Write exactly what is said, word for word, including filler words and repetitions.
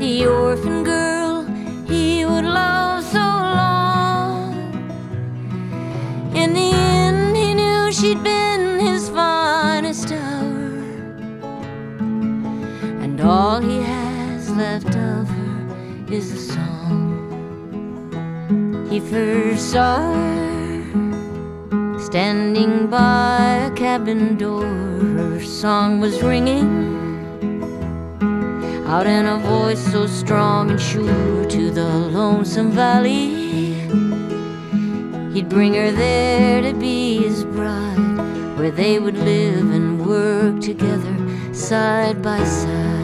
the orphan girl he would love so long. In the end, he knew she'd been his finest hour, and all he has left of her is a song. He first saw her standing by a cabin door. Her song was ringing out in a voice so strong and sure to the lonesome valley. He'd bring her there to be his bride, where they would live and work together side by side.